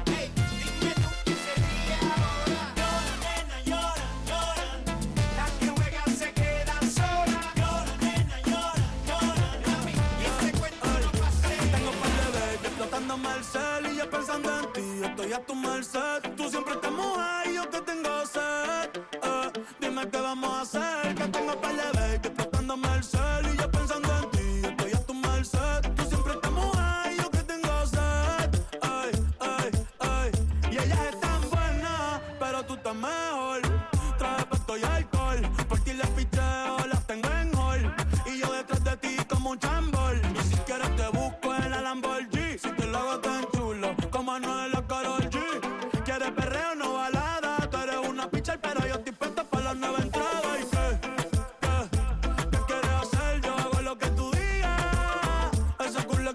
Tengo par de veces explotándome el cel y yo pensando en ti. Estoy a tu merced. Tú siempre te mojas y yo que tengo sed. Eh, dime qué vamos a hacer. Que tengo par de veces explotándome el cel y yo pensando en ti. Estoy a tu merced. Tú siempre te mojas y yo que tengo sed. Ay, ay, ay. Y ellas están buenas, pero tú estás mejor. Trae pesto y alcohol. Por ti les picheo, las tengo en hall. Y yo detrás de ti como un chambol. Y si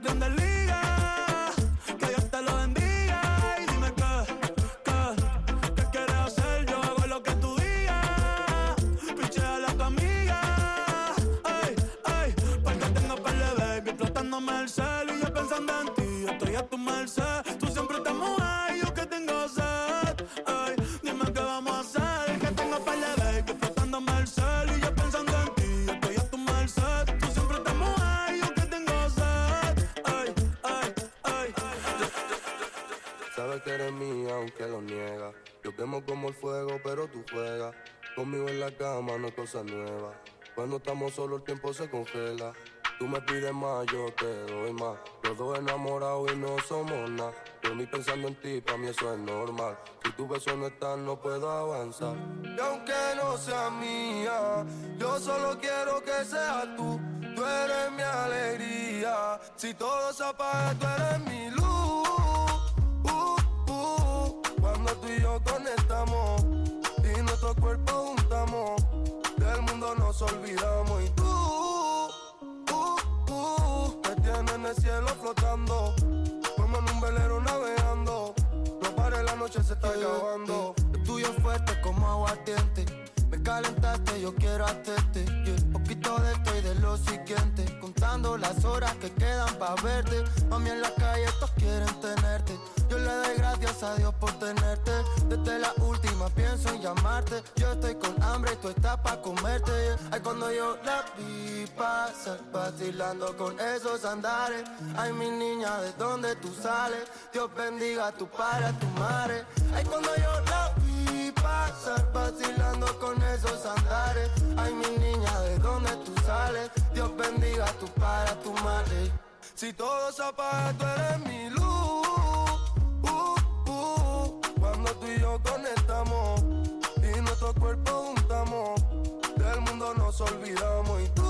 bien de liga. Que Dios te lo bendiga. Y dime qué, qué, qué quieres hacer. Yo hago lo que tú digas. Pichea la tu amiga. Ay, ay, porque tengo par de baby explotándome el cel. Y yo pensando en ti, estoy a tu merced. Tú siempre te mojas y yo que tengo sed. Ay, dime qué vamos a hacer. Que tengo par de baby explotándome el cel. Y yo pensando en ti, estoy a tu merced. Tú siempre te mojas y yo que tengo sed. Ay, ay, ay, ay. Sabes que eres mía aunque lo niega. Yo quemo como el fuego pero tú juegas. Conmigo en la cama no es cosa nueva. Cuando estamos solos el tiempo se congela. Tú me pides más, yo te doy más. Los dos enamorados y no somos nada. Yo ni pensando en ti, pa' mí eso es normal. Si tu beso no está, no puedo avanzar. Y aunque no sea mía, yo solo quiero que seas tú. Tú eres mi alegría. Si todo se apaga, tú eres mi luz. Uh, uh, cuando tú y yo conectamos y nuestros cuerpos juntamos, del mundo nos olvidamos. Y tú en el cielo flotando, como en un velero navegando. No pare, la noche se está acabando. Lo tuyo es fuerte como aguardiente. Me calentaste, yo quiero hacerte. Yeah. Poquito de esto y de lo siguiente. Contando las horas que quedan pa' verte. Mami, en la calle todos quieren tenerte. Yo le doy gracias a Dios por tenerte. Desde la última pienso en llamarte. Yo estoy con hambre y tú estás pa' comerte. Yeah. Ay, cuando yo la vi pasar, vacilando con esos andares. Ay, mi niña, ¿de dónde tú sales? Dios bendiga a tu padre, a tu madre. Ay, cuando yo la vi pasar, vacilando con esos andares. Ay, mi niña, ¿de dónde tú sales? Dios bendiga a tu padre, a tu madre. Si todo se apaga, tú eres mi luz. Uh, uh, cuando tú y yo conectamos y nuestros cuerpos juntamos, del mundo nos olvidamos. Y tú,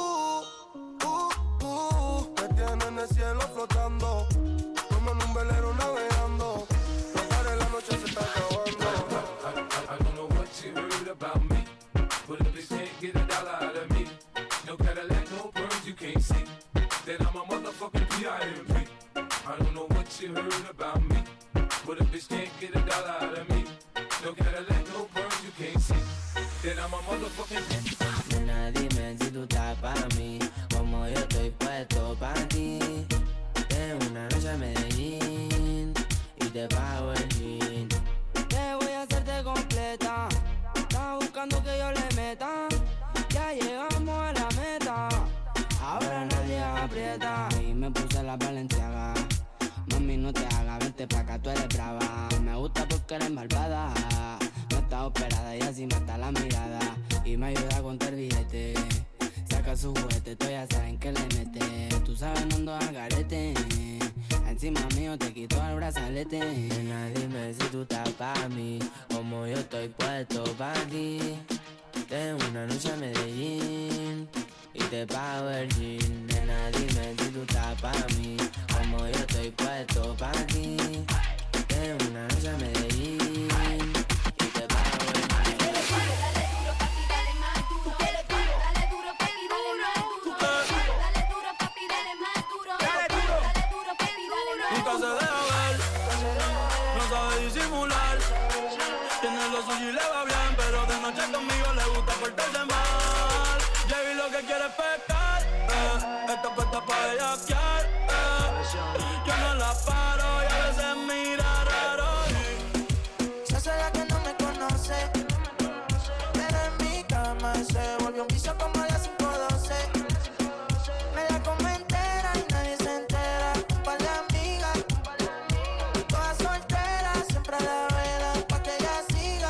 uh, uh, me tienes en el cielo flotando, como en un velero navegando. No pare, la noche se está acabando. I, I, I don't know what you heard about me, but if they can't get a dollar out of me, no Cadillac, no pearls you can't see, then I'm a motherfucking P I M P. I don't know what you heard about me, but if bitch can't get a dollar out of me, no Cadillac, no pearls you can't see, then I'm a motherfucking. Nena, dime si tú estás pa' mí, como yo estoy puesto pa' ti. Tengo una noche a Medellín y te pago el jean. Te voy a hacerte completa. Estás buscando que yo le meta. Ya llegamos a la meta. Ahora nadie aprieta. Y me puse la Balenciaga. Mami, no te hagas, vente pa' acá, tú eres brava. Me gusta porque eres malvada. No estás operada y así mata la mirada. Y me ayuda a contar billete. Saca su juguete, tú ya saben que le mete. Tú sabes, no ando al garete. Encima mío te quito el brazalete. Nena, dime si tú estás pa' mí, como yo estoy puesto pa' ti. Tengo una noche a Medellín y te pago el jean. Nena, dime si tú estás pa' mí, como yo estoy puesto pa' ti. Tengo una noche a Medellín y te pago el jean. Dale duro, papi, dale más duro. Dale duro, dale duro, papi, dale más duro. Dale duro, papi, dale más duro. Dale duro, dale duro, papi, dale más duro. Nunca se deja ver, no sabe disimular. Tiene lo suyo y le va bien, pero de noche conmigo le gusta portarse mal. Ya vi lo que quiere pescar, eh. Esta puesta pa' bellaquear, eh. Yo no la paro y a veces mira raro. Se hace la que no me conoce, pero en mi cama se volvió un vicio como a las cinco doce. Me la come entera y nadie se entera. Un par de amigas, todas solteras, siempre a la vela pa' que ella siga.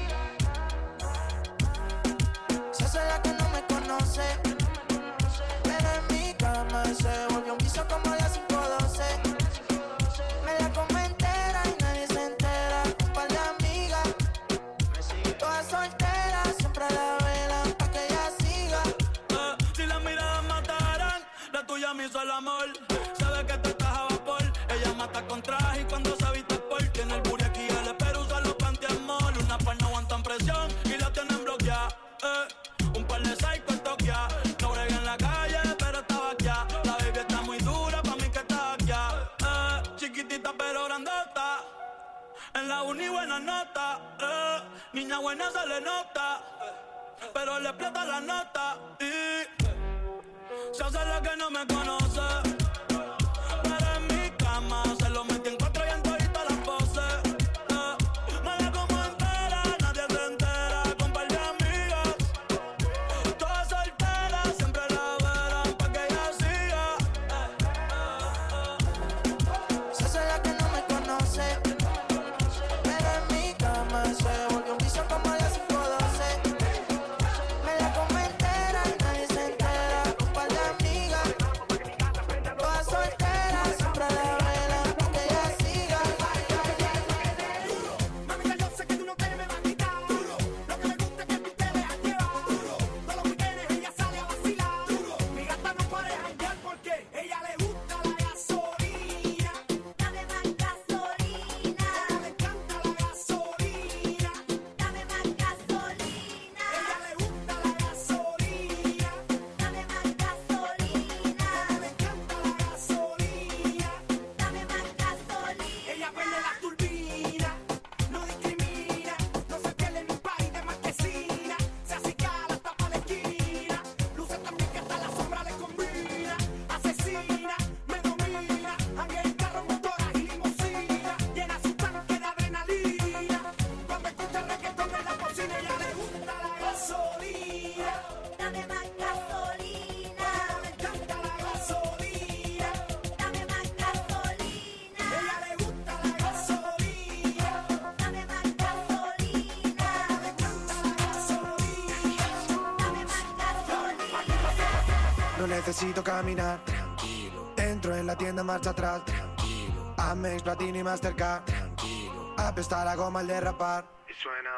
Se hace la que no me conoce, pero en mi cama se volvió un vicio como a las cinco doce. Me la come entera y nadie se entera. Un par de amigas, todas solteras, siempre a la vela pa' que ella siga. Eh, si las miradas mataran, la tuya me hizo el amor. Sabe que tú estás a vapor. Ella mata con traje y cuando se viste por. Tiene el booty aquí, el espero usa los pantiamol. Una par no aguantan presión y la tienen bloqueada. Eh, un par de psycho en Tokia. No brega en la calle, pero estaba aquí. La baby está muy dura, pa' mí que en la uni buena nota, eh. Niña buena se le nota, pero le explota la nota y se hace la que no me conoce. Pero en mi cama se lo metí en cuatro y en todita las poses. Eh. Mala como entera, nadie se entera, con par de amigas. Todas solteras, siempre la verán pa' que ella siga. Se hace la que no me conoce, pero en mi cama se volvió un vicio como a las cinco doce. Me la como entera, nadie se entera, con par de amigas. Todas solteras, siempre la velan pa' que ella siga. Mamita, yo sé que tú no te me vas a quitar. Lo que me gusta es que tú te dejas llevar. Todos los weekendes ella sale a vacilar. Mi gata no para de janguear porque ella le gusta la gasolina. Dame más gasolina. Le encanta la gasolina. Dame más gasolina. Ella le gusta la gasolina. Dame más gasolina. Le encanta la gasolina. Dame más gasolina. Ella prende la turbina, no discrimina, no se pierde en un party de marquesina. Se acicala hasta pa' la esquina, luce también que hasta la sombra le combina. Asesina, me domina, anda en carro, motoras y limusina. Llena su tanque de adrenalina, cuando escucha el reggaetón en la cocina. Ella le gusta la gasolina. Dame más gasolina. Le encanta la gasolina. Dame más gasolina. Ella le gusta la gasolina. Dame más gasolina. Le encanta la gasolina. Dame más gasolina. No necesito caminar, tranquilo. Entro en la tienda, marcha atrás, tranquilo. Amex, Platini, Mastercard, tranquilo. Apesta la goma al derrapar. Y suena.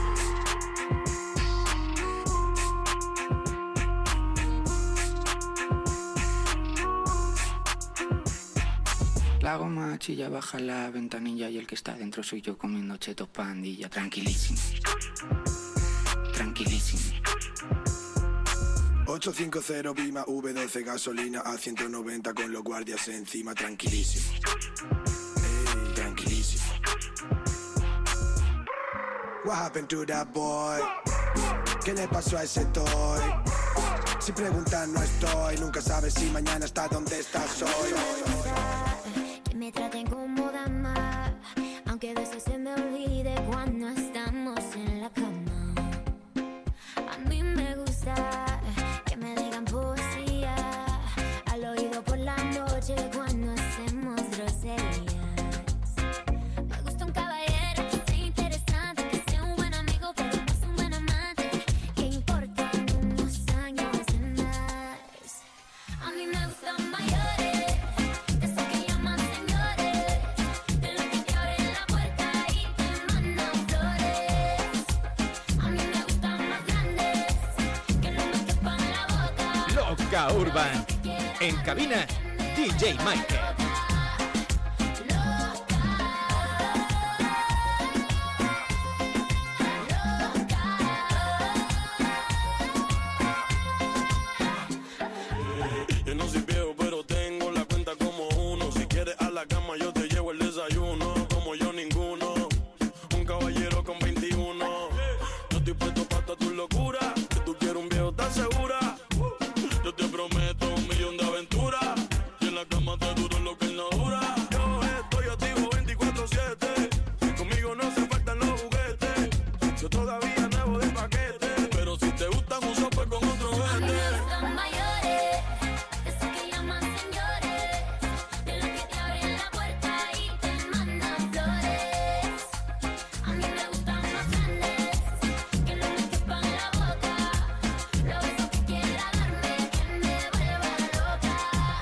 La goma chilla, baja la ventanilla y el que está dentro soy yo comiendo chetos pandilla. Tranquilísimo, tranquilísimo. ochocientos cincuenta Bima V doce gasolina a ciento noventa con los guardias encima. Tranquilísimo, ey, tranquilísimo. What happened to that boy? ¿Qué le pasó a ese toy? Si preguntan no estoy, nunca sabes si mañana está donde estás hoy. Que me traten como dama, aunque a veces se me olvide cuando estamos en la cama. A mí me gusta que me digan poesía al oído por la noche cuando hacemos groserías. Me gusta un caballero que sea interesante, que sea un buen amigo pero no es un buen amante. Que importan unos años de más. A mí me gustan mayores, de esos que llaman señores, de los que te abren la puerta y te mandan flores. A mí me gustan más grandes, que no me quepan la boca. Loca Urban. En cabina, D J Michael. Yo no soy viejo, pero tengo la cuenta como uno. Si quieres a la cama, yo te llevo el desayuno. Como yo ninguno, un caballero con veintiuno. Yo estoy puesto para toda tu locura. Si tú quieres un viejo, ¿estás segura? Yo te prometo un millón de aventuras. Y en la cama te duro lo que él no dura. Yo estoy activo veinticuatro siete. Conmigo no se faltan los juguetes. Yo todavía nuevo de paquete. Pero si te gustan un sope con otro A mí vete. me gustan mayores, de esos que llaman señores, de los que te abren la puerta y te mandan flores. A mí me gustan más grandes, que no me quepan la boca. Lo beso que quiera darme, que me vuelva loca.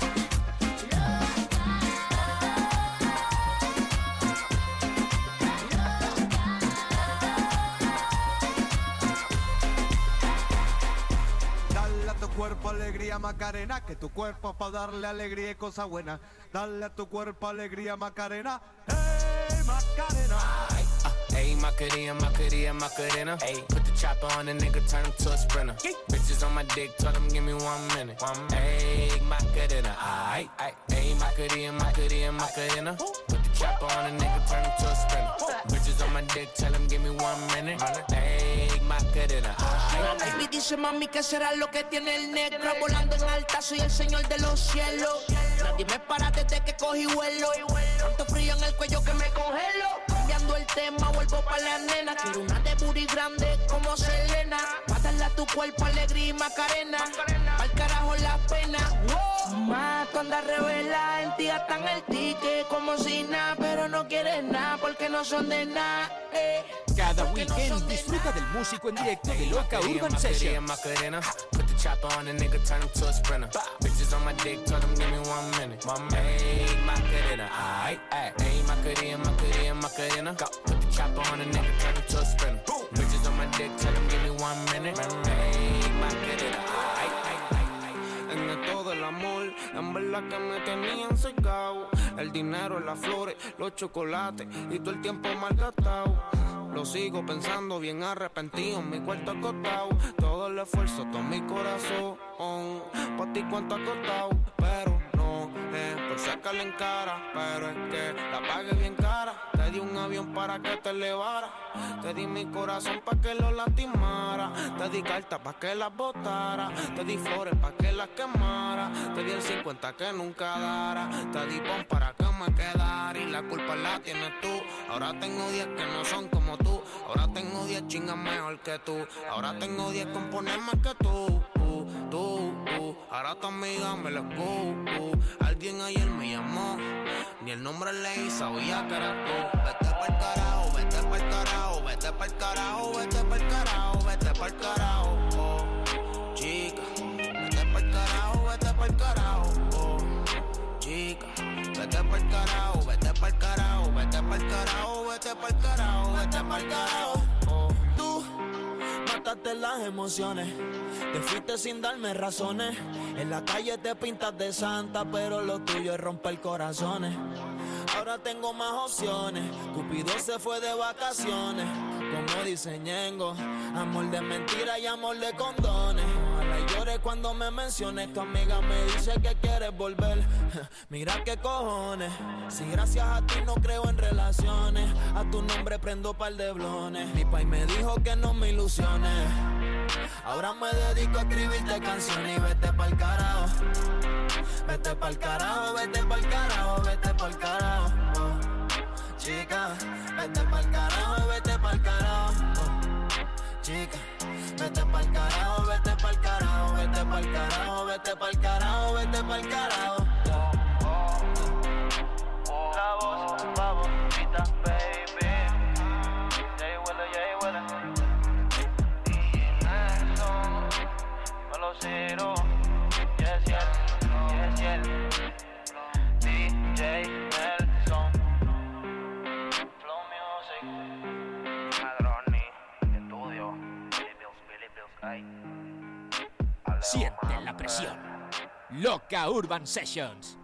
Dale a tu cuerpo alegría Macarena, que tu cuerpo pa' darle alegría y cosa buena. Dale a tu cuerpo alegría Macarena, hey Macarena. Ayy, Macarena, Macarena, Macarena. Ayy, put the chopper on the nigga, turn him to a sprinter. Bitches on my dick, tell him give me one minute. Ayy, Macarena, aight, aight. Ayy, Macarena, Macarena, Macarena. Put the the chopper on a nigga, turn him to a sprinter. Bitches on my dick, tell him give me one minute. Take Macarena. La baby dice mami que será lo que tiene el negro. Volando en alta, soy el señor de los cielos. Nadie me para desde que cogí vuelo. Tanto frío en el cuello que me congelo. Cambiando el tema, vuelvo pa' la nena. Quiero una de booty grande como Selena. Pa' darle a tu cuerpo alegría y Macarena. Pa'l carajo la pena. Más tú andas revela, en ti gastan el ticket como si nada, pero no quieres nada porque no son de nada. Eh. Cada weekend disfruta del músico en directo de Loca Urban Sessions. Put the chopper on a nigga, turn him to a sprinter. Bitches on my dick, tell him give me one minute. My make Macarena, aight, aight. Hey, Macarena, Macarena, Macarena. Put the chopper on a nigga, turn him to a sprinter. Bitches on my dick, tell him give me one minute. Make Macarena, aight, aight, aight. En esto del amor, en verdad que me tenían secado. El dinero, las flores, los chocolates y todo el tiempo malgastado. Lo sigo pensando bien arrepentido, en mi cuarto acostado. Todo el esfuerzo, todo mi corazón. Pa' ti cuánto ha costado, pero no es por sacarle en cara. Pero es que la pagué bien cara. Te di un avión para que te elevara. Te di mi corazón pa' que lo lastimara. Te di cartas pa' que las botara. Te di flores pa' que las quemara. Te di el cincuenta que nunca dara. Te di pon para que me quedara. Y la culpa la tienes tú. Ahora tengo diez que no son como tú. Ahora tengo diez chingas mejor que tú. Ahora tengo diez componer más que tú. Uh, tú, uh. Ahora tu amiga me lo uh, uh. Alguien ayer me llamó. Ni el nombre leí, sabía que eras tú. Vete pa'l carajo, vete pa'l carajo. Vete pa'l carajo, vete pa'l carajo. Vete pa'l carajo, oh. Chica, vete pa'l carajo, vete pa'l carajo, oh. Chica, vete pa'l carajo, vete pa'l carajo. Vete pa'l carajo, vete pa'l carajo. Vete pa'l carajo, oh. Tú mataste las emociones. Te fuiste sin darme razones. En la calle te pintas de santa, pero lo tuyo es romper corazones. Ahora tengo más opciones. Cupido se fue de vacaciones. Como dice Ñengo, amor de mentira y amor de condones. Ojalá llore cuando me menciones. Tu amiga me dice que quieres volver. Mira qué cojones. Si gracias a ti no creo en relaciones, a tu nombre prendo par de blones. Mi pai me dijo que no me ilusiones. Ahora me dedico a escribirte canciones. Y vete pa'l carajo. Vete pa'l carajo, vete pa'l carajo. Vete pa'l carajo, oh. Chica, vete pa'l carajo, vete pa'l carajo, oh. Chica, vete pa'l carajo, vete pa'l carajo. Vete pa'l carajo, vete pa'l carajo. Vete pa'l carajo. La voz favorita, baby. Jay Willa, Jay Willa. Nelson, Velociro. Yes, yes, yes, yes. D J Nelson. Flow Music. Madroni, estudio. Billy Bills, Billy Bills, ay. Siente la presión. Loca Urban Sessions.